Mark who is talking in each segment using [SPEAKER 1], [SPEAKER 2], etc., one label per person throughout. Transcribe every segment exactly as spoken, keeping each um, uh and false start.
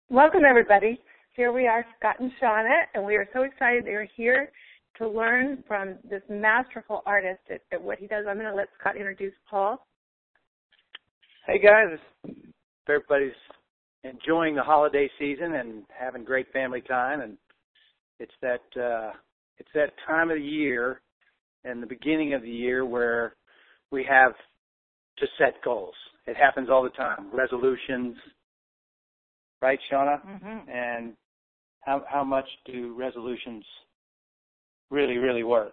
[SPEAKER 1] Welcome, everybody. Here we are, Scott and Shauna, and we are so excited that you're here to learn from this masterful artist at, at what he does. I'm going to let Scott introduce Paul.
[SPEAKER 2] Hey, guys. Everybody's enjoying the holiday season and having great family time, and it's that uh, it's that time of the year and the beginning of the year where we have to set goals. It happens all the time. Resolutions. Right, Shauna?
[SPEAKER 1] Mm-hmm.
[SPEAKER 2] And how how much do resolutions really, really work?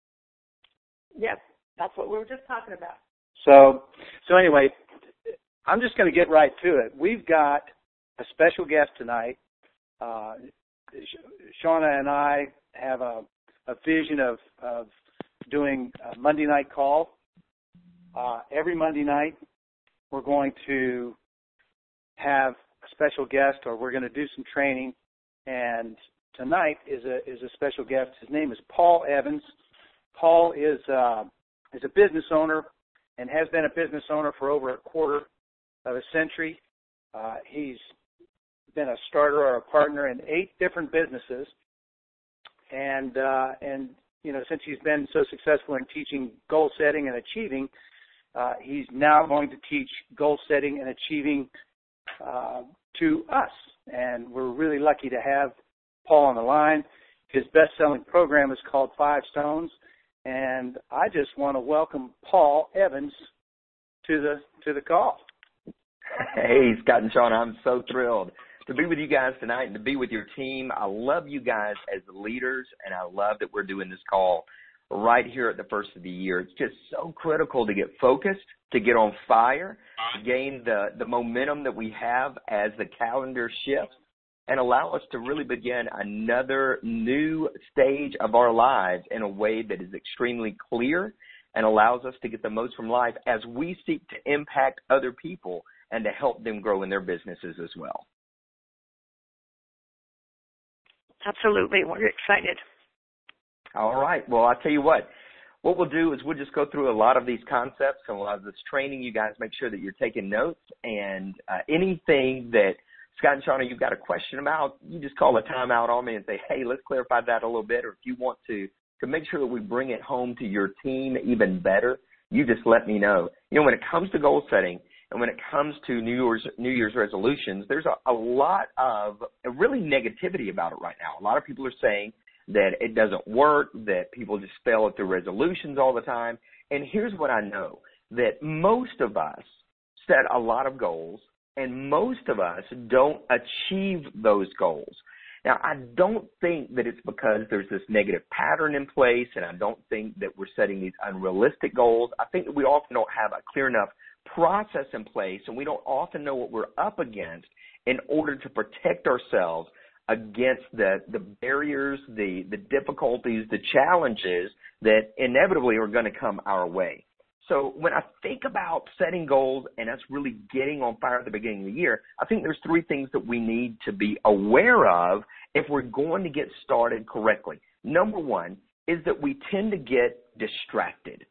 [SPEAKER 1] Yes, that's what we were just talking about.
[SPEAKER 2] So, so anyway, I'm just going to get right to it. We've got a special guest tonight. Uh, Shauna and I have a, a vision of, of doing a Monday night call. Uh, every Monday night, we're going to have a special guest, or we're going to do some training. And tonight is a is a special guest. His name is Paul Evans. Paul is uh, is a business owner and has been a business owner for over a quarter of a century. Uh, he's been a starter or a partner in eight different businesses, and uh, and you know since he's been so successful in teaching goal setting and achieving, uh, he's now going to teach goal setting and achieving Uh, to us, and we're really lucky to have Paul on the line. His best-selling program is called Five Stones, and I just want to welcome Paul Evans to the to the call.
[SPEAKER 3] Hey, Scott and Shauna, I'm so thrilled to be with you guys tonight and to be with your team. I love you guys as leaders, and I love that we're doing this call right here at the first of the year. It's just so critical to get focused, to get on fire, to gain the, the momentum that we have as the calendar shifts, and allow us to really begin another new stage of our lives in a way that is extremely clear and allows us to get the most from life as we seek to impact other people and to help them grow in their businesses as well.
[SPEAKER 1] Absolutely. We're excited.
[SPEAKER 3] All right. Well, I'll tell you what. What we'll do is we'll just go through a lot of these concepts and a lot of this training. You guys make sure that you're taking notes, and uh, anything that Scott and Shauna, you've got a question about, you just call a timeout on me and say, hey, let's clarify that a little bit. Or if you want to, to make sure that we bring it home to your team even better, you just let me know. You know, when it comes to goal setting and when it comes to New Year's, New Year's resolutions, there's a, a lot of really negativity about it right now. A lot of people are saying that it doesn't work, that people just fail at their resolutions all the time. And here's what I know, that most of us set a lot of goals, and most of us don't achieve those goals. Now, I don't think that it's because there's this negative pattern in place, and I don't think that we're setting these unrealistic goals. I think that we often don't have a clear enough process in place, and we don't often know what we're up against in order to protect ourselves against the, the barriers, the, the difficulties, the challenges that inevitably are going to come our way. So when I think about setting goals and us really getting on fire at the beginning of the year, I think there's three things that we need to be aware of if we're going to get started correctly. Number one is that we tend to get distracted.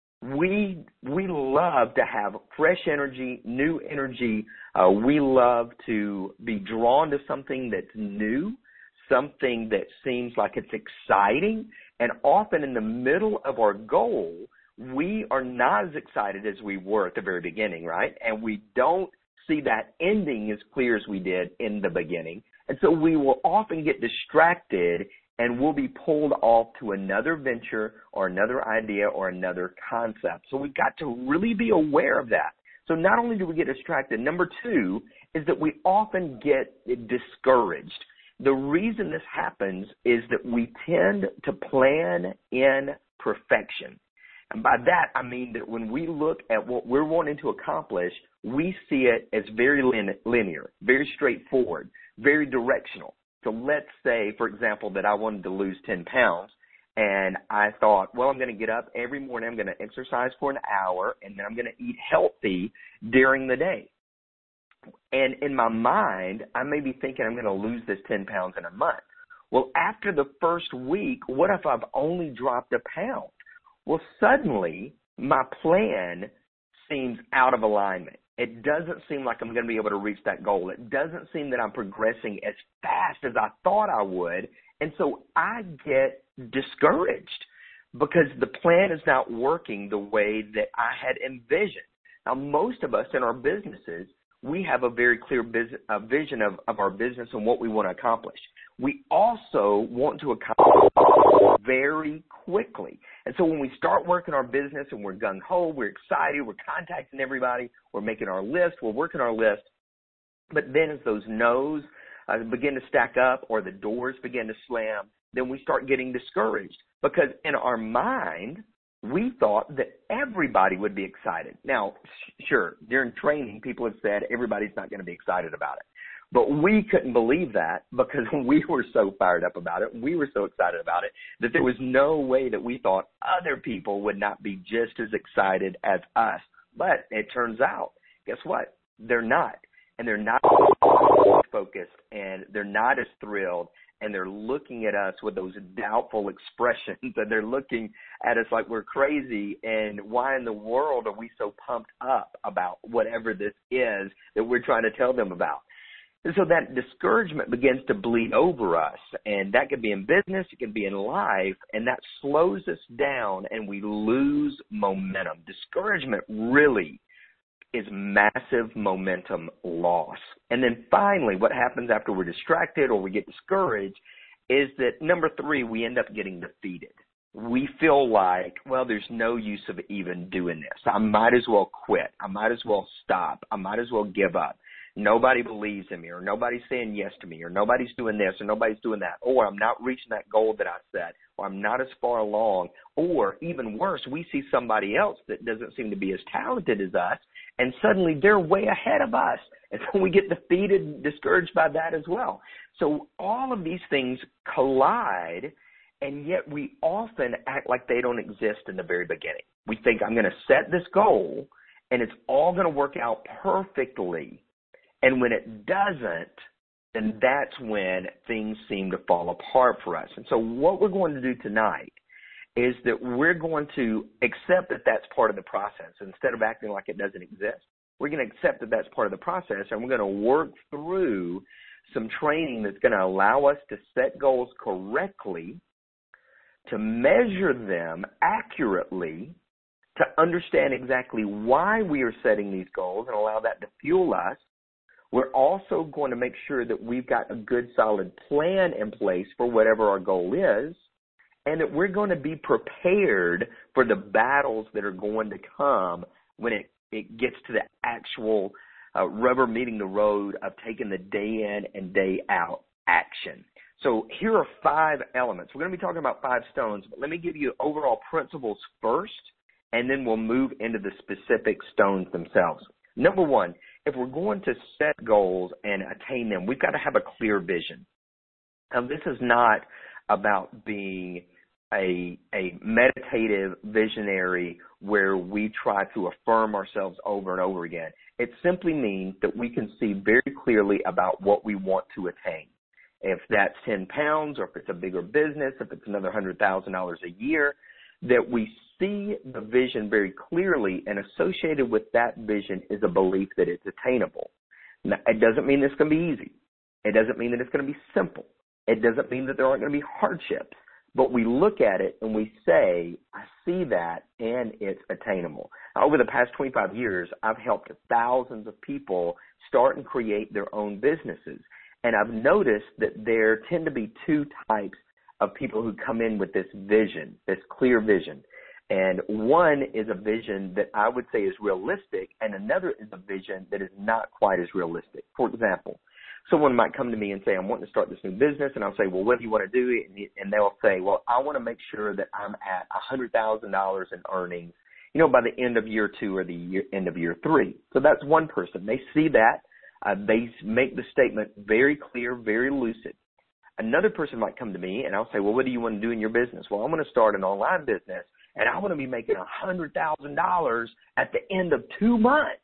[SPEAKER 3] We we love to have fresh energy, new energy. Uh, we love to be drawn to something that's new, something that seems like it's exciting. And often in the middle of our goal, we are not as excited as we were at the very beginning, right? And we don't see that ending as clear as we did in the beginning. And so we will often get distracted, and we'll be pulled off to another venture or another idea or another concept. So we've got to really be aware of that. So not only do we get distracted, number two is that we often get discouraged. The reason this happens is that we tend to plan in perfection. And by that, I mean that when we look at what we're wanting to accomplish, we see it as very lin- linear, very straightforward, very directional. So let's say, for example, that I wanted to lose ten pounds, and I thought, well, I'm going to get up every morning, I'm going to exercise for an hour, and then I'm going to eat healthy during the day. And in my mind, I may be thinking I'm going to lose this ten pounds in a month. Well, after the first week, what if I've only dropped a pound? Well, suddenly my plan seems out of alignment. It doesn't seem like I'm going to be able to reach that goal. It doesn't seem that I'm progressing as fast as I thought I would. And so I get discouraged because the plan is not working the way that I had envisioned. Now, most of us in our businesses, we have a very clear business, a vision of, of our business and what we want to accomplish. We also want to accomplish very quickly. And so when we start working our business and we're gung-ho, we're excited, we're contacting everybody, we're making our list, we're working our list. But then as those no's uh, begin to stack up or the doors begin to slam, then we start getting discouraged because in our mind, we thought that everybody would be excited. Now, sure, during training, people have said everybody's not going to be excited about it. But we couldn't believe that because we were so fired up about it. We were so excited about it that there was no way that we thought other people would not be just as excited as us. But it turns out, guess what? They're not. And they're not focused and they're not as thrilled. And they're looking at us with those doubtful expressions, and they're looking at us like we're crazy, and why in the world are we so pumped up about whatever this is that we're trying to tell them about? And so that discouragement begins to bleed over us, and that can be in business, it can be in life, and that slows us down, and we lose momentum. Discouragement really is massive momentum loss. And then finally, what happens after we're distracted or we get discouraged is that, number three, we end up getting defeated. We feel like, well, there's no use of even doing this. I might as well quit. I might as well stop. I might as well give up. Nobody believes in me, or nobody's saying yes to me, or nobody's doing this, or nobody's doing that, or I'm not reaching that goal that I set, or I'm not as far along, or even worse, we see somebody else that doesn't seem to be as talented as us, and suddenly they're way ahead of us. And so we get defeated and discouraged by that as well. So all of these things collide, and yet we often act like they don't exist in the very beginning. We think I'm going to set this goal, and it's all going to work out perfectly. And when it doesn't, then that's when things seem to fall apart for us. And so what we're going to do tonight is that we're going to accept that that's part of the process. Instead of acting like it doesn't exist, we're going to accept that that's part of the process, and we're going to work through some training that's going to allow us to set goals correctly, to measure them accurately, to understand exactly why we are setting these goals and allow that to fuel us. We're also going to make sure that we've got a good, solid plan in place for whatever our goal is, and that we're going to be prepared for the battles that are going to come when it, it gets to the actual uh, rubber meeting the road of taking the day in and day out action. So here are five elements. We're going to be talking about five stones, but let me give you overall principles first, and then we'll move into the specific stones themselves. Number one, if we're going to set goals and attain them, we've got to have a clear vision. Now, this is not about being a, a meditative visionary where we try to affirm ourselves over and over again. It simply means that we can see very clearly about what we want to attain. If that's ten pounds, or if it's a bigger business, if it's another one hundred thousand dollars a year, that we see the vision very clearly, and associated with that vision is a belief that it's attainable. Now, it doesn't mean it's going to be easy. It doesn't mean that it's going to be simple. It doesn't mean that there aren't going to be hardships. But we look at it and we say, I see that, and it's attainable. Now, over the past twenty-five years, I've helped thousands of people start and create their own businesses. And I've noticed that there tend to be two types of people who come in with this vision, this clear vision. And one is a vision that I would say is realistic, and another is a vision that is not quite as realistic. For example, someone might come to me and say, I'm wanting to start this new business, and I'll say, well, what do you want to do? And they'll say, well, I want to make sure that I'm at one hundred thousand dollars in earnings, you know, by the end of year two or the year, end of year three. So that's one person. They see that. Uh, they make the statement very clear, very lucid. Another person might come to me, and I'll say, well, what do you want to do in your business? Well, I'm going to start an online business, and I want to be making one hundred thousand dollars at the end of two months.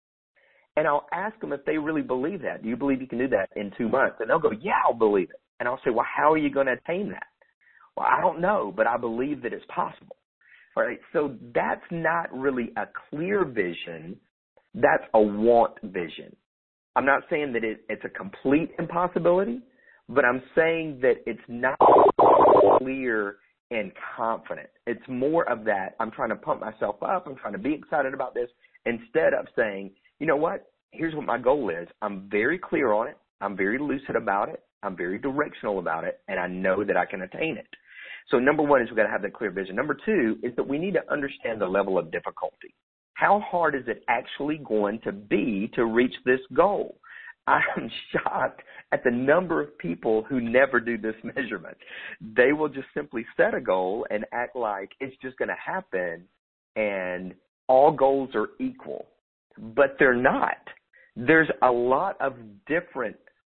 [SPEAKER 3] And I'll ask them if they really believe that. Do you believe you can do that in two months? And they'll go, yeah, I'll believe it. And I'll say, well, how are you going to attain that? Well, I don't know, but I believe that it's possible. All right, so that's not really a clear vision That's a want vision. I'm not saying that it, it's a complete impossibility, but I'm saying that it's not clear and confident. It's more of that. I'm trying to pump myself up. I'm trying to be excited about this instead of saying, you know what? Here's what my goal is. I'm very clear on it. I'm very lucid about it. I'm very directional about it, and I know that I can attain it. So number one is we've got to have that clear vision. Number two is that we need to understand the level of difficulty. How hard is it actually going to be to reach this goal? I'm shocked at the number of people who never do this measurement. They will just simply set a goal and act like it's just going to happen and all goals are equal. But they're not. There's a lot of different,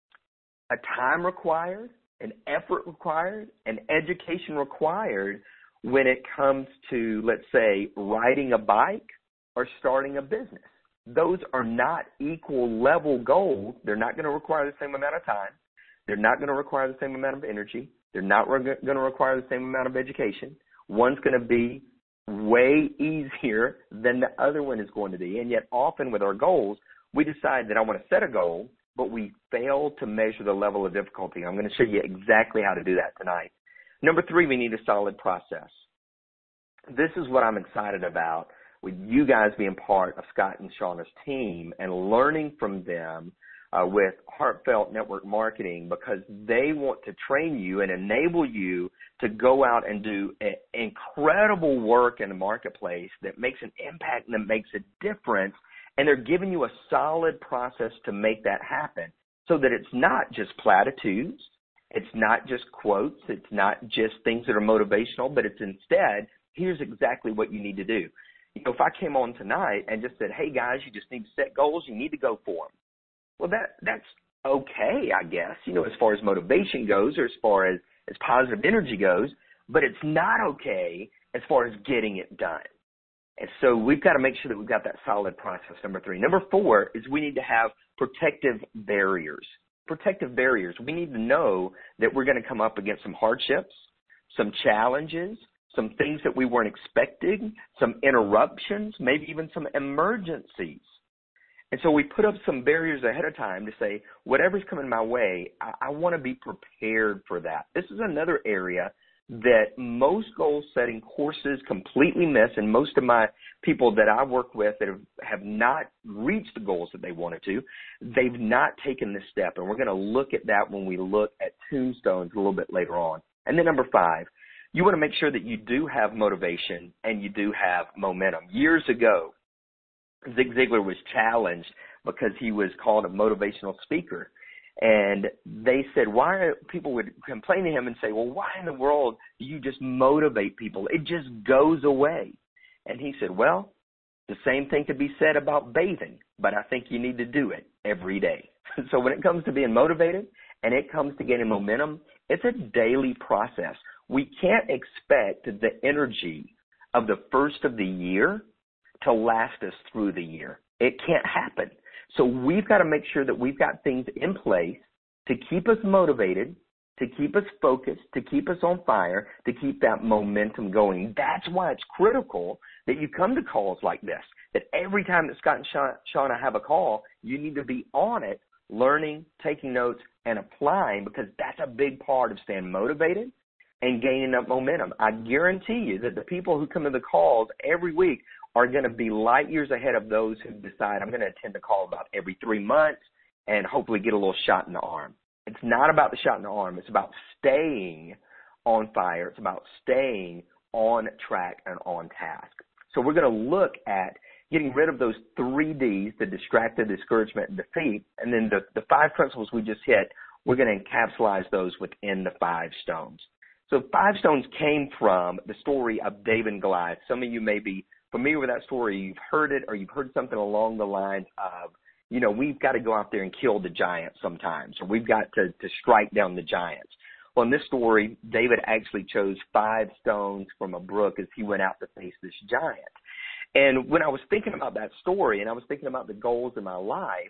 [SPEAKER 3] a time required, an effort required, an education required when it comes to, let's say, riding a bike or starting a business. Those are not equal level goals. They're not going to require the same amount of time. They're not going to require the same amount of energy. They're not re- going to require the same amount of education. One's going to be way easier than the other one is going to be. And yet often with our goals, we decide that I want to set a goal, but we fail to measure the level of difficulty. I'm going to show you exactly how to do that tonight. Number three, we need a solid process. This is what I'm excited about with you guys being part of Scott and Shauna's team and learning from them uh, with Heartfelt Network Marketing, because they want to train you and enable you to go out and do a, incredible work in the marketplace that makes an impact and that makes a difference. And they're giving you a solid process to make that happen so that it's not just platitudes. It's not just quotes. It's not just things that are motivational, but it's instead, here's exactly what you need to do. You know, if I came on tonight and just said, hey, guys, you just need to set goals, you need to go for them. Well, that that's okay, I guess, you know, as far as motivation goes or as far as, as positive energy goes, but it's not okay as far as getting it done. And so we've got to make sure that we've got that solid process, number three. Number four is we need to have protective barriers. Protective barriers. We need to know that we're going to come up against some hardships, some challenges, some things that we weren't expecting, some interruptions, maybe even some emergencies. And so we put up some barriers ahead of time to say, whatever's coming my way, I, I want to be prepared for that. This is another area that most goal-setting courses completely miss, and most of my people that I work with that have, have not reached the goals that they wanted to, they've not taken this step. And we're going to look at that when we look at tombstones a little bit later on. And then number five, you want to make sure that you do have motivation and you do have momentum. Years ago, Zig Ziglar was challenged because he was called a motivational speaker. And they said, why are, people would complain to him and say, well, why in the world do you just motivate people? It just goes away. And he said, well, the same thing could be said about bathing, but I think you need to do it every day. So when it comes to being motivated and it comes to getting momentum, it's a daily process. We can't expect the energy of the first of the year to last us through the year. It can't happen. So we've got to make sure that we've got things in place to keep us motivated, to keep us focused, to keep us on fire, to keep that momentum going. That's why it's critical that you come to calls like this, that every time that Scott and Shauna have a call, you need to be on it, learning, taking notes, and applying, because that's a big part of staying motivated and gaining up momentum. I guarantee you that the people who come to the calls every week are going to be light years ahead of those who decide I'm going to attend a call about every three months and hopefully get a little shot in the arm. It's not about the shot in the arm. It's about staying on fire. It's about staying on track and on task. So we're going to look at getting rid of those three Ds, the distracted, discouragement, and defeat, and then the, the five principles we just hit, we're going to encapsulate those within the five stones. So five stones came from the story of David and Goliath. Some of you may be familiar with that story. You've heard it, or you've heard something along the lines of, you know, we've got to go out there and kill the giants sometimes, or we've got to, to strike down the giants. Well, in this story, David actually chose five stones from a brook as he went out to face this giant. And when I was thinking about that story and I was thinking about the goals in my life,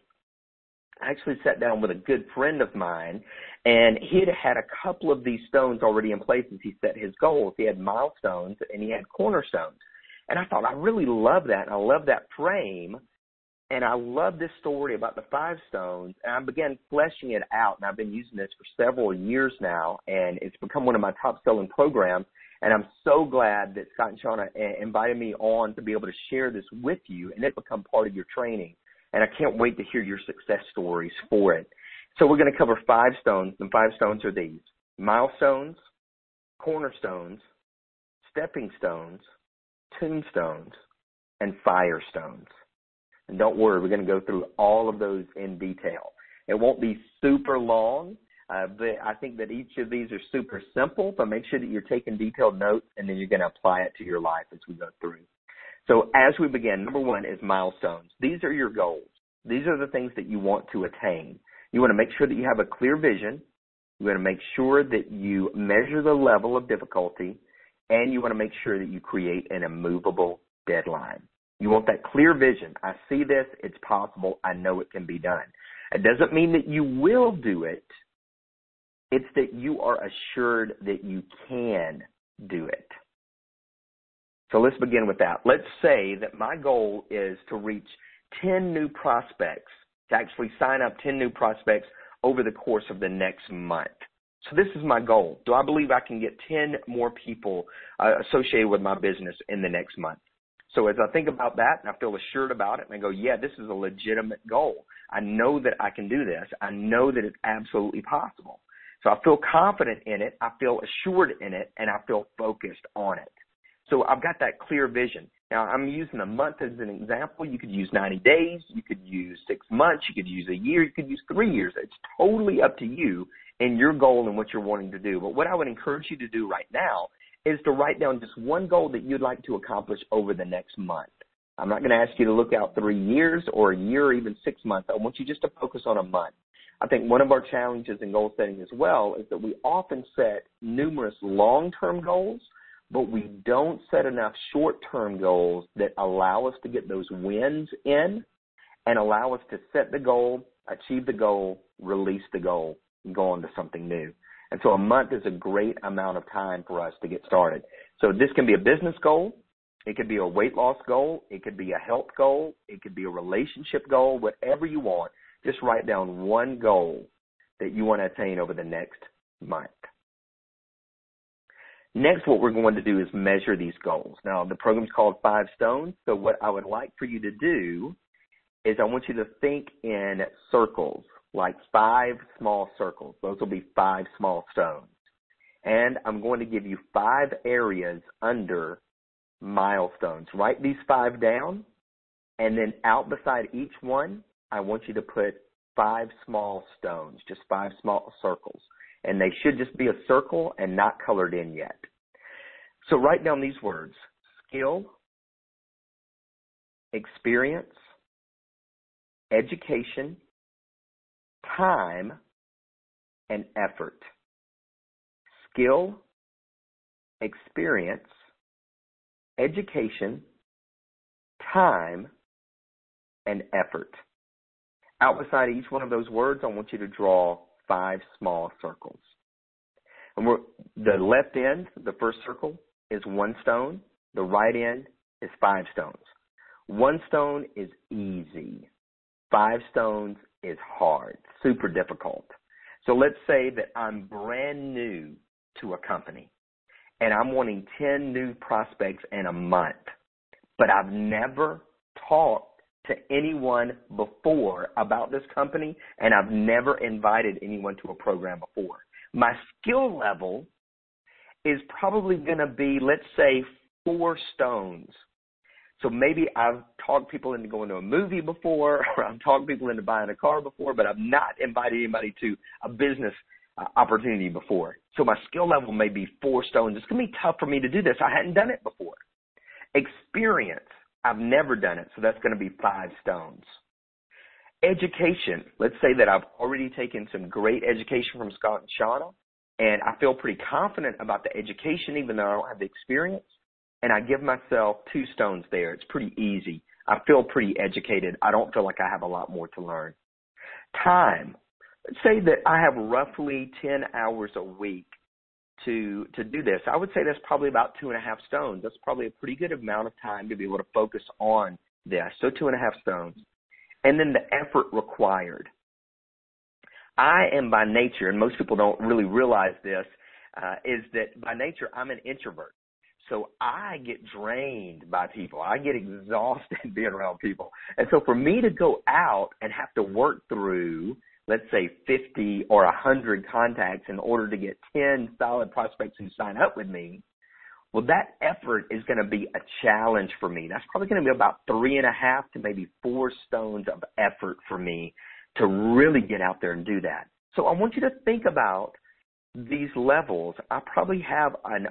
[SPEAKER 3] I actually sat down with a good friend of mine, and he had had a couple of these stones already in place as he set his goals. He had milestones and he had cornerstones. And I thought, I really love that, and I love that frame. And I love this story about the five stones, and I began fleshing it out, and I've been using this for several years now, and it's become one of my top-selling programs, and I'm so glad that Scott and Shauna invited me on to be able to share this with you, and it become part of your training, and I can't wait to hear your success stories for it. So we're going to cover five stones, and five stones are these: milestones, cornerstones, stepping stones, tombstones, and firestones. And don't worry, we're going to go through all of those in detail. It won't be super long, uh, but I think that each of these are super simple, but make sure that you're taking detailed notes, and then you're going to apply it to your life as we go through. So as we begin, number one is milestones. These are your goals. These are the things that you want to attain. You want to make sure that you have a clear vision. You want to make sure that you measure the level of difficulty, and you want to make sure that you create an immovable deadline. You want that clear vision. I see this. It's possible. I know it can be done. It doesn't mean that you will do it. It's that you are assured that you can do it. So let's begin with that. Let's say that my goal is to reach ten new prospects, to actually sign up ten new prospects over the course of the next month. So this is my goal. Do I believe I can get ten more people uh, associated with my business in the next month? So as I think about that and I feel assured about it and I go, yeah, this is a legitimate goal. I know that I can do this. I know that it's absolutely possible. So I feel confident in it. I feel assured in it, and I feel focused on it. So I've got that clear vision. Now, I'm using a month as an example. You could use ninety days. You could use six months. You could use a year. You could use three years. It's totally up to you and your goal and what you're wanting to do. But what I would encourage you to do right now is to write down just one goal that you'd like to accomplish over the next month. I'm not going to ask you to look out three years or a year or even six months. I want you just to focus on a month. I think one of our challenges in goal setting as well is that we often set numerous long-term goals, but we don't set enough short-term goals that allow us to get those wins in and allow us to set the goal, achieve the goal, release the goal, and go on to something new. And so a month is a great amount of time for us to get started. So this can be a business goal. It could be a weight loss goal. It could be a health goal. It could be a relationship goal, whatever you want. Just write down one goal that you want to attain over the next month. Next, what we're going to do is measure these goals. Now, the program's called Five Stones. So what I would like for you to do is I want you to think in circles, like five small circles. Those will be five small stones. And I'm going to give you five areas under milestones. Write these five down, and then out beside each one, I want you to put five small stones, just five small circles. And they should just be a circle and not colored in yet. So write down these words: skill, experience, education, time, and effort. Skill, experience, education, time, and effort. Out beside each one of those words, I want you to draw five small circles. And we're, the left end, the first circle, is one stone. The right end is five stones. One stone is easy. Five stones is hard, super difficult. So let's say that I'm brand new to a company and I'm wanting ten new prospects in a month, but I've never talked to anyone before about this company, and I've never invited anyone to a program before. My skill level is probably going to be, let's say, four stones. So maybe I've talked people into going to a movie before, or I've talked people into buying a car before, but I've not invited anybody to a business uh, opportunity before. So my skill level may be four stones. It's going to be tough for me to do this. I hadn't done it before. Experience. I've never done it, so that's going to be five stones. Education. Let's say that I've already taken some great education from Scott and Shauna, and I feel pretty confident about the education even though I don't have the experience, and I give myself two stones there. It's pretty easy. I feel pretty educated. I don't feel like I have a lot more to learn. Time. Let's say that I have roughly ten hours a week to to do this. I would say that's probably about two and a half stones. That's probably a pretty good amount of time to be able to focus on this. So two and a half stones. and then the effort required. I am by nature, and most people don't really realize this, uh, is that by nature I'm an introvert. So I get drained by people. I get exhausted being around people. And so for me to go out and have to work through, let's say, fifty or one hundred contacts in order to get ten solid prospects who sign up with me, well, that effort is going to be a challenge for me. That's probably going to be about three and a half to maybe four stones of effort for me to really get out there and do that. So I want you to think about these levels. I probably have an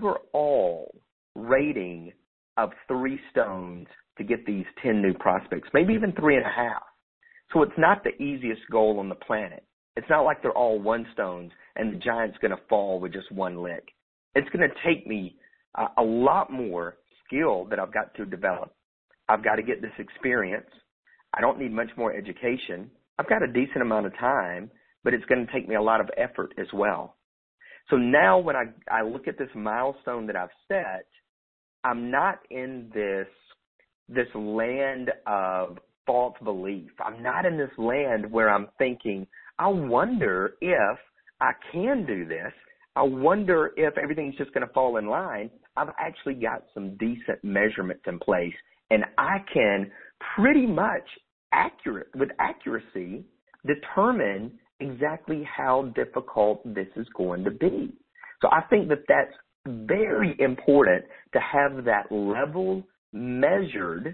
[SPEAKER 3] overall rating of three stones to get these ten new prospects, maybe even three and a half. So it's not the easiest goal on the planet. It's not like they're all one stones and the giant's going to fall with just one lick. It's going to take me uh, a lot more skill that I've got to develop. I've got to get this experience. I don't need much more education. I've got a decent amount of time, but it's going to take me a lot of effort as well. So now when I, I look at this milestone that I've set, I'm not in this, this land of false belief. I'm not in this land where I'm thinking, I wonder if I can do this. I wonder if everything's just going to fall in line. I've actually got some decent measurements in place, and I can pretty much accurate with accuracy determine exactly how difficult this is going to be. So I think that that's very important to have that level measured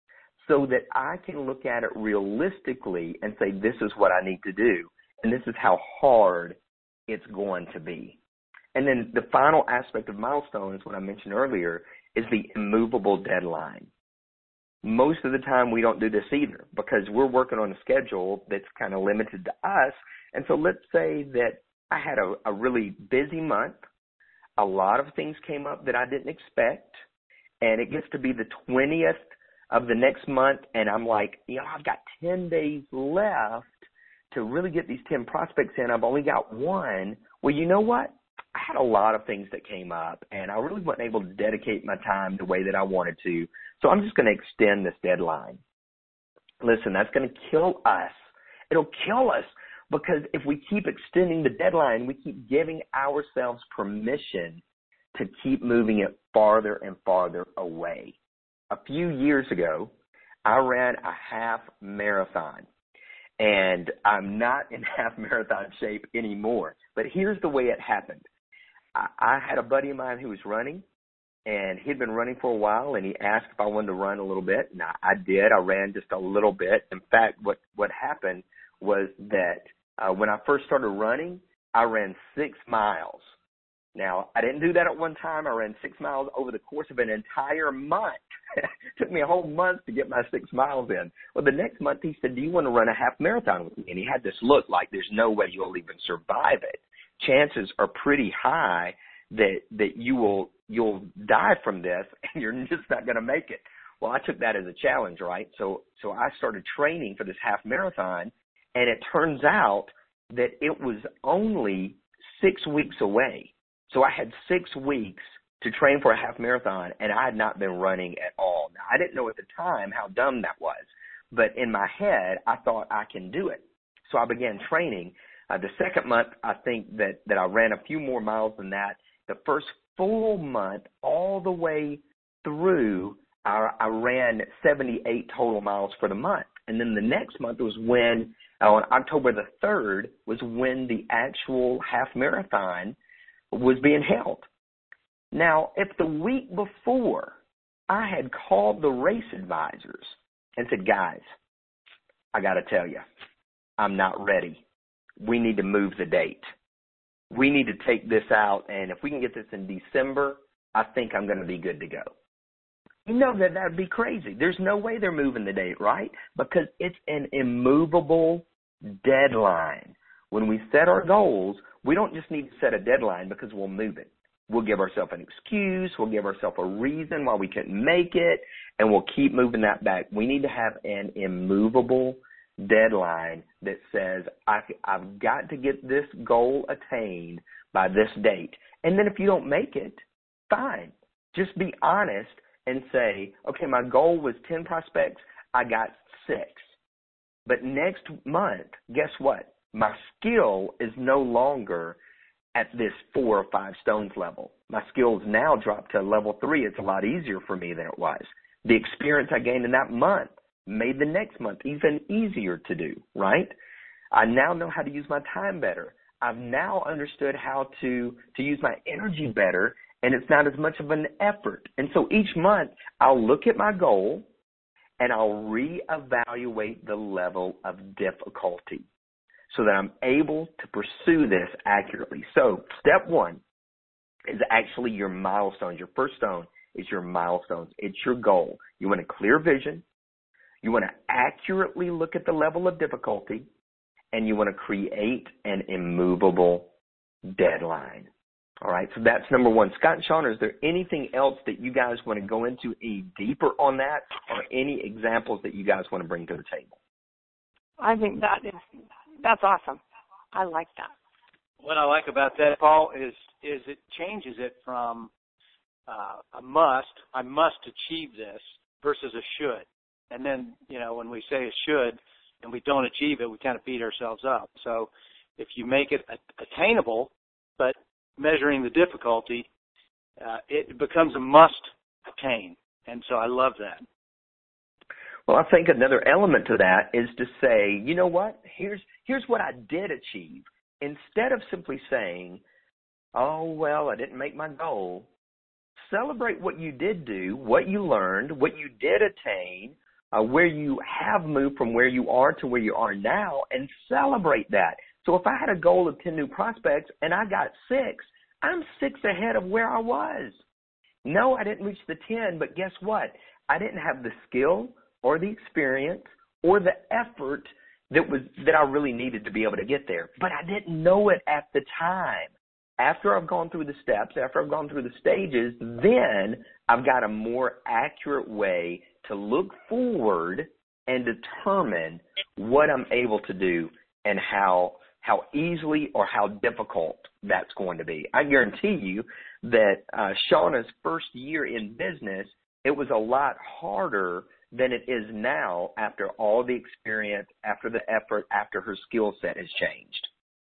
[SPEAKER 3] so that I can look at it realistically and say, this is what I need to do, and this is how hard it's going to be. And then the final aspect of milestones, what I mentioned earlier, is the immovable deadline. Most of the time we don't do this either because we're working on a schedule that's kind of limited to us. And so let's say that I had a, a really busy month. A lot of things came up that I didn't expect. And it gets to be the twentieth of the next month. And I'm like, you know, I've got ten days left to really get these ten prospects in. I've only got one. Well, you know what? I had a lot of things that came up, and I really wasn't able to dedicate my time the way that I wanted to. So I'm just going to extend this deadline. Listen, that's going to kill us. It'll kill us because if we keep extending the deadline, we keep giving ourselves permission to keep moving it farther and farther away. A few years ago, I ran a half marathon, and I'm not in half marathon shape anymore. But here's the way it happened. I, I had a buddy of mine who was running, and he'd been running for a while, and he asked if I wanted to run a little bit, and I, I did. I ran just a little bit. In fact, what, what happened was that uh, when I first started running, I ran six miles. Now, I didn't do that at one time. I ran six miles over the course of an entire month. It took me a whole month to get my six miles in. Well, the next month he said, do you want to run a half marathon with me? And he had this look like there's no way you'll even survive it. Chances are pretty high that that you will you'll die from this and you're just not going to make it. Well, I took that as a challenge, right? So so I started training for this half marathon, and it turns out that it was only six weeks away. So I had six weeks to train for a half marathon, and I had not been running at all. Now, I didn't know at the time how dumb that was, but in my head, I thought I can do it. So I began training. Uh, the second month, I think that, that I ran a few more miles than that. The first full month, all the way through, I, I ran seventy-eight total miles for the month. And then the next month was when, uh, on October the third, was when the actual half marathon was being held. Now, if the week before I had called the race advisors and said, guys, I got to tell you, I'm not ready. We need to move the date. We need to take this out, and if we can get this in December, I think I'm going to be good to go. You know that that would be crazy. There's no way they're moving the date, right? Because it's an immovable deadline. When we set our goals, we don't just need to set a deadline because we'll move it. We'll give ourselves an excuse. We'll give ourselves a reason why we couldn't make it, and we'll keep moving that back. We need to have an immovable deadline that says, I, I've got to get this goal attained by this date. And then if you don't make it, fine. Just be honest and say, okay, my goal was ten prospects. I got six. But next month, guess what? My skill is no longer at this four or five stones level. My skills now drop to level three. It's a lot easier for me than it was. The experience I gained in that month made the next month even easier to do, right? I now know how to use my time better. I've now understood how to, to use my energy better, and it's not as much of an effort. And so each month, I'll look at my goal, and I'll reevaluate the level of difficulty so that I'm able to pursue this accurately. So step one is actually your milestones. Your first stone is your milestones. It's your goal. You want a clear vision. You want to accurately look at the level of difficulty, and you want to create an immovable deadline. All right, so that's number one. Scott and Shauna, is there anything else that you guys want to go into any deeper on that, or any examples that you guys want to bring to the table?
[SPEAKER 1] I think that is, that's awesome. I like that.
[SPEAKER 2] What I like about that, Paul, is is it changes it from uh, a must, I must achieve this, versus a should. And then, you know, when we say a should and we don't achieve it, we kind of beat ourselves up. So if you make it attainable, but measuring the difficulty, uh, it becomes a must attain. And so I love that.
[SPEAKER 3] Well, I think another element to that is to say, you know what, here's here's what I did achieve. Instead of simply saying, oh, well, I didn't make my goal, celebrate what you did do, what you learned, what you did attain, uh, where you have moved from where you are to where you are now, and celebrate that. So if I had a goal of ten new prospects and I got six, I'm six ahead of where I was. No, I didn't reach the ten, but guess what? I didn't have the skill or the experience or the effort that was that I really needed to be able to get there. But I didn't know it at the time. After I've gone through the steps, after I've gone through the stages, then I've got a more accurate way to look forward and determine what I'm able to do and how how easily or how difficult that's going to be. I guarantee you that uh, Shauna's first year in business, it was a lot harder than it is now after all the experience, after the effort, after her skill set has changed.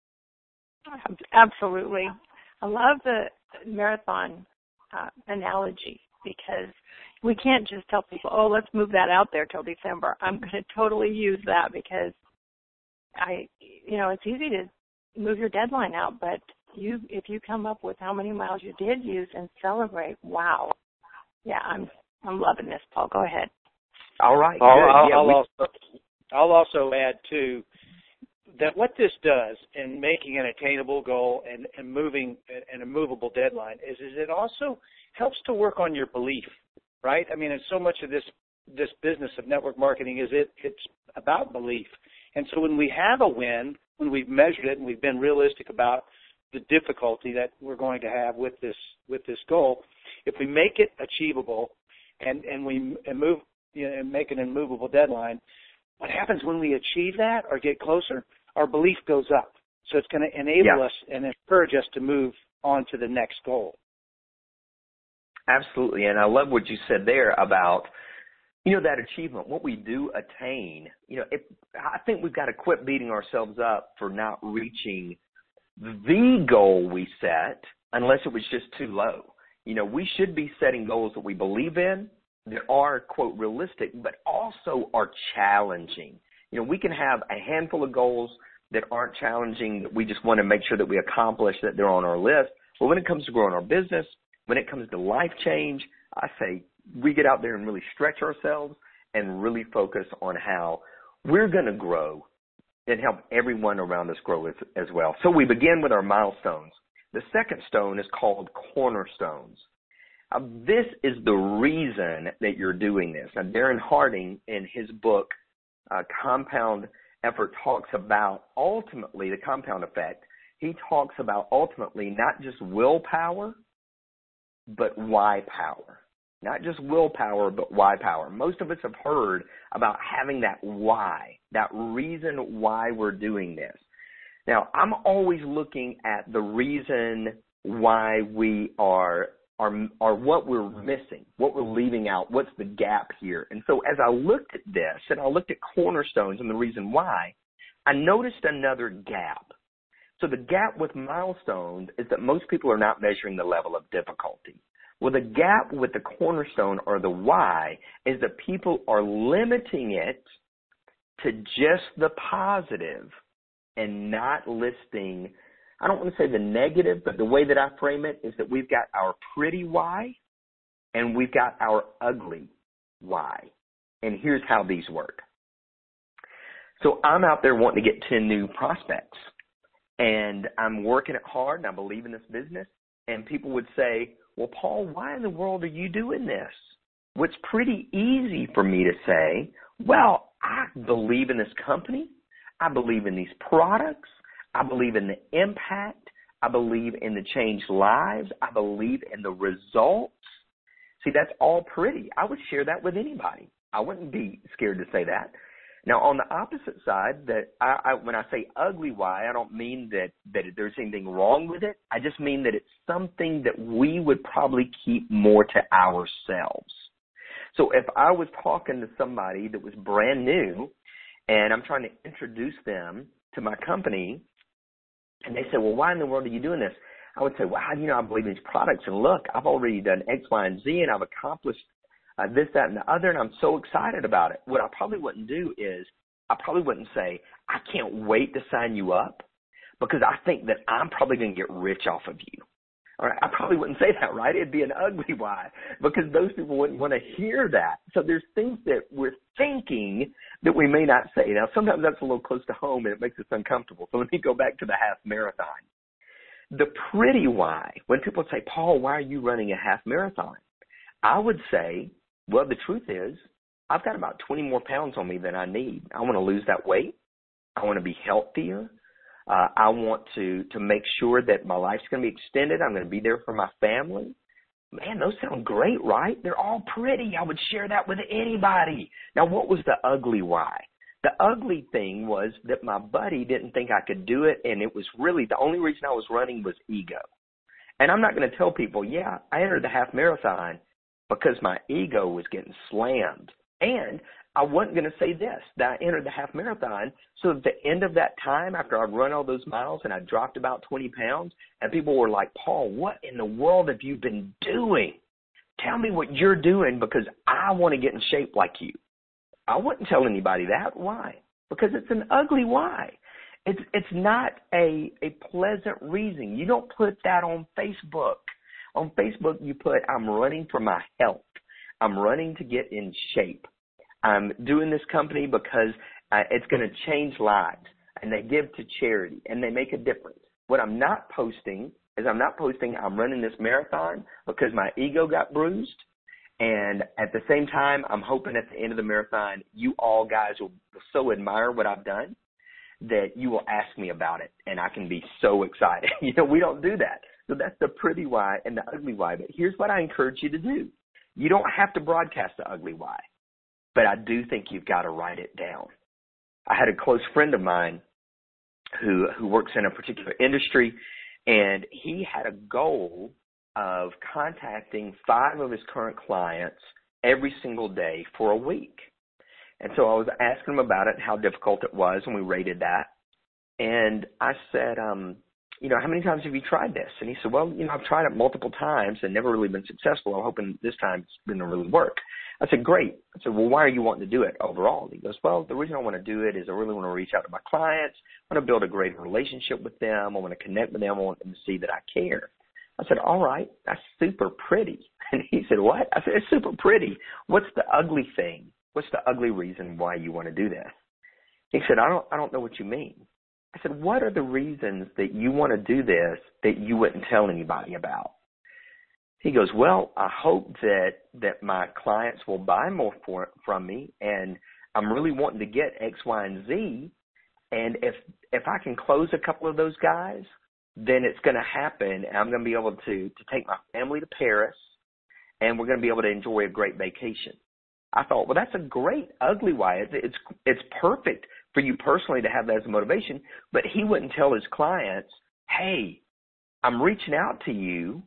[SPEAKER 1] Absolutely. I love the marathon uh, analogy, because we can't just tell people, oh, let's move that out there till December. I'm going to totally use that, because I, you know, it's easy to move your deadline out, but you, if you come up with how many miles you did use and celebrate, wow. Yeah, I'm, I'm loving this, Paul. Go ahead.
[SPEAKER 3] All right.
[SPEAKER 2] I'll,
[SPEAKER 3] good.
[SPEAKER 2] I'll,
[SPEAKER 3] yeah,
[SPEAKER 2] I'll,
[SPEAKER 3] we...
[SPEAKER 2] also, I'll also add, too, that what this does in making an attainable goal and, and moving an immovable deadline is, is it also helps to work on your belief, right? I mean, and so much of this this business of network marketing is it it's about belief. And so when we have a win, when we've measured it and we've been realistic about the difficulty that we're going to have with this with this goal, if we make it achievable and, and we and move you know, and make an immovable deadline, what happens when we achieve that or get closer? Our belief goes up. So it's going to enable
[SPEAKER 3] yeah.
[SPEAKER 2] us and encourage us to move on to the next goal.
[SPEAKER 3] Absolutely. And I love what you said there about, you know, that achievement, what we do attain. You know, if, I think we've got to quit beating ourselves up for not reaching the goal we set unless it was just too low. You know, we should be setting goals that we believe in, that are, quote, realistic, but also are challenging. You know, we can have a handful of goals that aren't challenging, that we just want to make sure that we accomplish, that they're on our list. But when it comes to growing our business, when it comes to life change, I say we get out there and really stretch ourselves and really focus on how we're going to grow and help everyone around us grow as, as well. So we begin with our milestones. The second stone is called cornerstones. Uh, this is the reason that you're doing this. Now, Darren Harding, in his book, uh, Compound Effort, talks about ultimately the compound effect. He talks about ultimately not just willpower, but why power. Not just willpower, but why power. Most of us have heard about having that why, that reason why we're doing this. Now, I'm always looking at the reason why we are are, are what we're missing, what we're leaving out, what's the gap here. And so as I looked at this and I looked at cornerstones and the reason why, I noticed another gap. So the gap with milestones is that most people are not measuring the level of difficulty. Well, the gap with the cornerstone or the why is that people are limiting it to just the positive and not listing, I don't want to say the negative, but the way that I frame it is that we've got our pretty why and we've got our ugly why. And here's how these work. So I'm out there wanting to get ten new prospects, and I'm working it hard, and I believe in this business, and people would say, well, Paul, why in the world are you doing this? Well, it's pretty easy for me to say, well, I believe in this company. I believe in these products. I believe in the impact. I believe in the changed lives. I believe in the results. See, that's all pretty. I would share that with anybody. I wouldn't be scared to say that. Now, on the opposite side, that I, I, when I say ugly why, I don't mean that, that there's anything wrong with it. I just mean that it's something that we would probably keep more to ourselves. So if I was talking to somebody that was brand new and I'm trying to introduce them to my company and they say, well, why in the world are you doing this? I would say, well, how do you know I believe in these products? And look, I've already done X, Y, and Z, and I've accomplished Uh, this, that, and the other, and I'm so excited about it. What I probably wouldn't do is I probably wouldn't say, I can't wait to sign you up because I think that I'm probably going to get rich off of you. All right, I probably wouldn't say that, right? It'd be an ugly why because those people wouldn't want to hear that. So there's things that we're thinking that we may not say. Now, sometimes that's a little close to home, and it makes us uncomfortable. So let me go back to the half marathon. The pretty why, when people say, Paul, why are you running a half marathon? I would say, well, the truth is, I've got about twenty more pounds on me than I need. I want to lose that weight. I want to be healthier. Uh, I want to, to make sure that my life's going to be extended. I'm going to be there for my family. Man, those sound great, right? They're all pretty. I would share that with anybody. Now, what was the ugly why? The ugly thing was that my buddy didn't think I could do it, and it was really the only reason I was running was ego. And I'm not going to tell people, yeah, I entered the half marathon because my ego was getting slammed. And I wasn't going to say this, that I entered the half marathon, so at the end of that time, after I'd run all those miles and I dropped about twenty pounds, and people were like, Paul, what in the world have you been doing? Tell me what you're doing because I want to get in shape like you. I wouldn't tell anybody that. Why? Because it's an ugly why. It's, it's not a, a pleasant reason. You don't put that on Facebook. On Facebook, you put, I'm running for my health. I'm running to get in shape. I'm doing this company because uh, it's going to change lives, and they give to charity, and they make a difference. What I'm not posting is I'm not posting I'm running this marathon because my ego got bruised, and at the same time, I'm hoping at the end of the marathon, you all guys will so admire what I've done that you will ask me about it, and I can be so excited. You know, we don't do that. So that's the pretty why and the ugly why. But here's what I encourage you to do. You don't have to broadcast the ugly why, but I do think you've got to write it down. I had a close friend of mine who who works in a particular industry, and he had a goal of contacting five of his current clients every single day for a week. And so I was asking him about it and how difficult it was, and we rated that. And I said, um, you know, how many times have you tried this? And he said, well, you know, I've tried it multiple times and never really been successful. I'm hoping this time it's going to really work. I said, great. I said, well, why are you wanting to do it overall? And he goes, well, the reason I want to do it is I really want to reach out to my clients. I want to build a great relationship with them. I want to connect with them. I want them to see that I care. I said, all right, that's super pretty. And he said, what? I said, it's super pretty. What's the ugly thing? What's the ugly reason why you want to do this? He said, I don't, I don't know what you mean. I said, what are the reasons that you want to do this that you wouldn't tell anybody about? He goes, well, I hope that, that my clients will buy more for, from me, and I'm really wanting to get X, Y, and Z. And if, if I can close a couple of those guys, then it's going to happen, and I'm going to be able to, to take my family to Paris, and we're going to be able to enjoy a great vacation. I thought, well, that's a great ugly why. It's, it's, it's perfect for you personally to have that as a motivation, but he wouldn't tell his clients, hey, I'm reaching out to you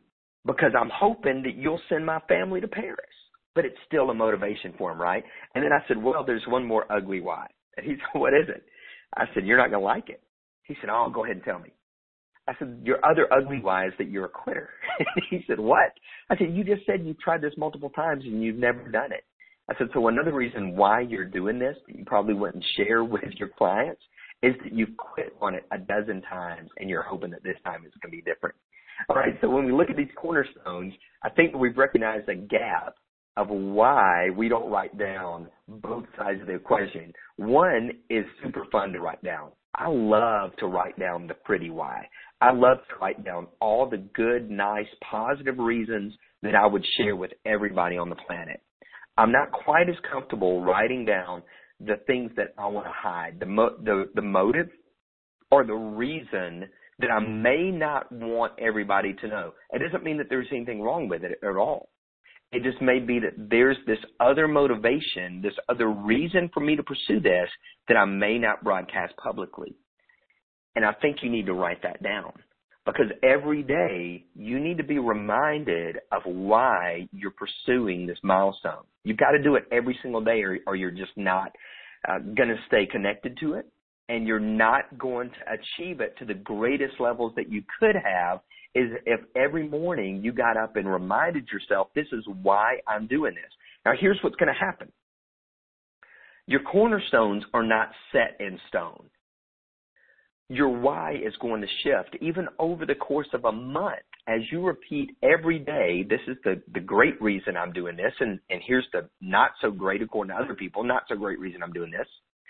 [SPEAKER 3] because I'm hoping that you'll send my family to Paris. But it's still a motivation for him, right? And then I said, well, there's one more ugly why. And he said, what is it? I said, you're not going to like it. He said, oh, go ahead and tell me. I said, your other ugly why is that you're a quitter. He said, what? I said, you just said you've tried this multiple times and you've never done it. I said, so another reason why you're doing this that you probably wouldn't share with your clients is that you've quit on it a dozen times and you're hoping that this time it's going to be different. All right, so when we look at these cornerstones, I think we've recognized a gap of why we don't write down both sides of the equation. One is super fun to write down. I love to write down the pretty why. I love to write down all the good, nice, positive reasons that I would share with everybody on the planet. I'm not quite as comfortable writing down the things that I want to hide, the, mo- the, the motive or the reason that I may not want everybody to know. It doesn't mean that there's anything wrong with it at all. It just may be that there's this other motivation, this other reason for me to pursue this that I may not broadcast publicly. And I think you need to write that down because every day you need to be reminded of why you're pursuing this milestone. You've got to do it every single day or, or you're just not uh, going to stay connected to it, and you're not going to achieve it to the greatest levels that you could have is if every morning you got up and reminded yourself, this is why I'm doing this. Now, here's what's going to happen. Your cornerstones are not set in stone. Your why is going to shift even over the course of a month. As you repeat every day, this is the, the great reason I'm doing this, and, and here's the not so great, according to other people, not so great reason I'm doing this,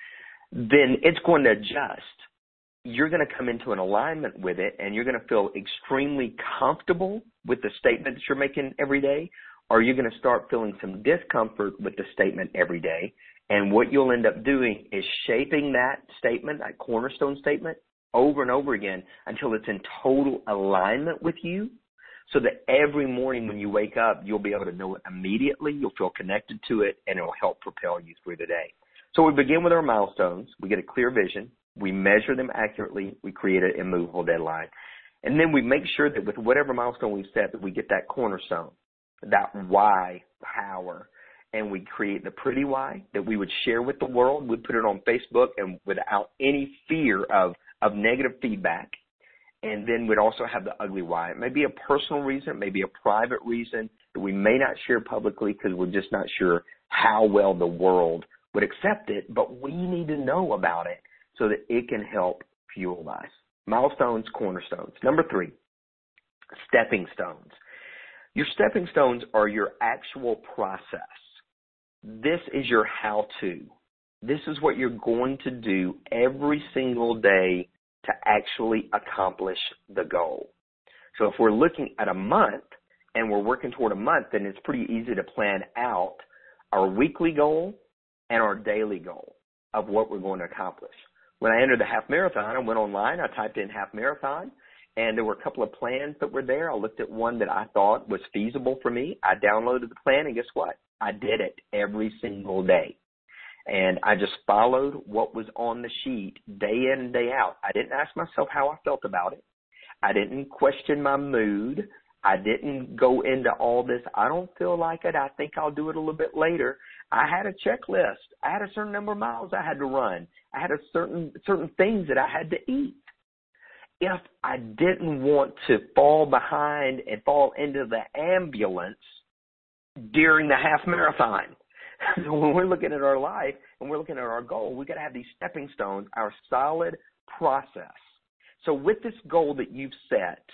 [SPEAKER 3] then it's going to adjust. You're going to come into an alignment with it, and you're going to feel extremely comfortable with the statement that you're making every day, or you're going to start feeling some discomfort with the statement every day. And what you'll end up doing is shaping that statement, that cornerstone statement, over and over again until it's in total alignment with you, so that every morning when you wake up, you'll be able to know it immediately. You'll feel connected to it, and it will help propel you through the day. So we begin with our milestones. We get a clear vision. We measure them accurately. We create an immovable deadline. And then we make sure that with whatever milestone we've set, that we get that cornerstone, that why power. And we create the pretty why that we would share with the world. We'd put it on Facebook and without any fear of, of negative feedback. And then we'd also have the ugly why. It may be a personal reason. It may be a private reason that we may not share publicly because we're just not sure how well the world would accept it. But we need to know about it so that it can help fuel us. Milestones, cornerstones. Number three, stepping stones. Your stepping stones are your actual process. This is your how-to. This is what you're going to do every single day to actually accomplish the goal. So if we're looking at a month and we're working toward a month, then it's pretty easy to plan out our weekly goal and our daily goal of what we're going to accomplish. When I entered the half marathon, I went online, I typed in half marathon, and there were a couple of plans that were there. I looked at one that I thought was feasible for me. I downloaded the plan, and guess what? I did it every single day. And I just followed what was on the sheet day in and day out. I didn't ask myself how I felt about it. I didn't question my mood. I didn't go into all this, I don't feel like it, I think I'll do it a little bit later. I had a checklist. I had a certain number of miles I had to run. I had a certain certain things that I had to eat. If I didn't want to fall behind and fall into the ambulance during the half marathon. So when we're looking at our life and we're looking at our goal, we got to have these stepping stones, our solid process. So with this goal that you've set